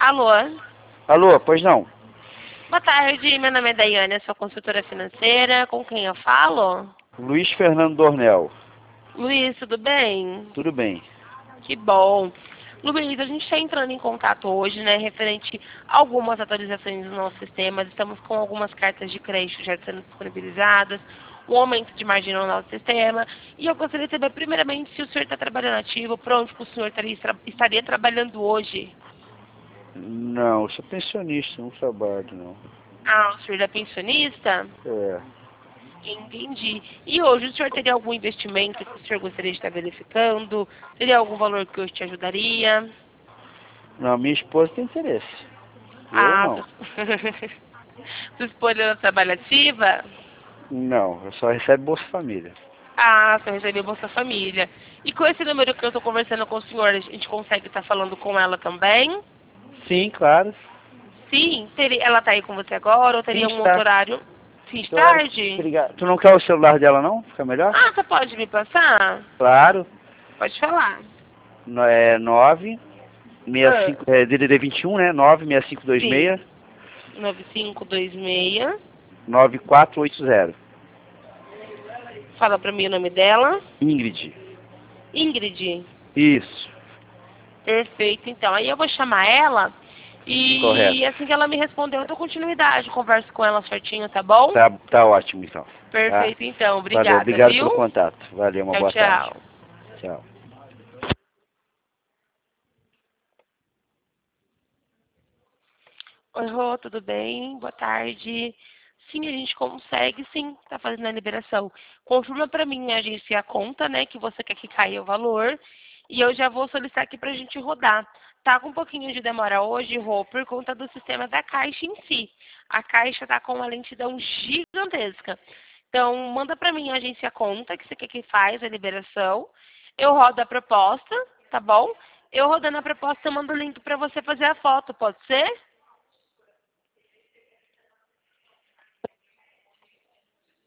Alô? Alô, pois não? Boa tarde, meu nome é Daiane, eu sou consultora financeira. Com quem eu falo? Luiz Fernando Dornel. Luiz, tudo bem? Tudo bem. Que bom. Luiz, a gente está entrando em contato hoje, né, referente a algumas atualizações do nosso sistema. Estamos com algumas cartas de crédito já sendo disponibilizadas, um aumento de margem no nosso sistema. E eu gostaria de saber, primeiramente, se o senhor está trabalhando ativo, para onde o senhor estaria trabalhando hoje? Não, eu sou pensionista, não trabalho, não. Ah, o senhor é pensionista? É. Entendi. E hoje o senhor teria algum investimento que o senhor gostaria de estar verificando? Teria algum valor que eu te ajudaria? Não, minha esposa tem interesse. Eu Ah, não. sua esposa ela trabalha ativa? Não, eu só recebo Bolsa Família. Ah, só recebeu Bolsa Família. E com esse número que eu estou conversando com o senhor, a gente consegue estar falando com ela também? Sim, claro. Sim, ela está aí com você agora ou Sim, teria um outro está. horário? Fim de Claro. tarde? Obrigado. Tu não quer o celular dela, não? Fica melhor? Ah, você pode me passar? Claro. Pode falar. É 9, Ah, 65, é DDD 21, né? 9, sim. 6526, 9526. 9480. Fala pra mim o nome dela. Ingrid. Ingrid. Isso. Perfeito, então. Aí eu vou chamar ela e Correto. assim que ela me responder, eu dou continuidade. Converso com ela certinho, tá bom? Tá ótimo, então. Tá? Perfeito, então. Valeu, Obrigada, obrigado viu? pelo contato. Valeu, uma Tchau, boa tarde. tchau. Tchau. Oi, Rô, tudo bem? Boa tarde. Sim, a gente consegue, sim, tá fazendo a liberação. Confirma pra mim a agência a conta, né, que você quer que caia o valor. E eu já vou solicitar aqui pra gente rodar. Tá com um pouquinho de demora hoje, Rô, por conta do sistema da Caixa em si. A Caixa tá com uma lentidão gigantesca. Então, manda pra mim a agência a conta, que você quer que faz a liberação. Eu rodo a proposta, tá bom? Eu rodando a proposta, eu mando o link pra você fazer a foto, pode ser?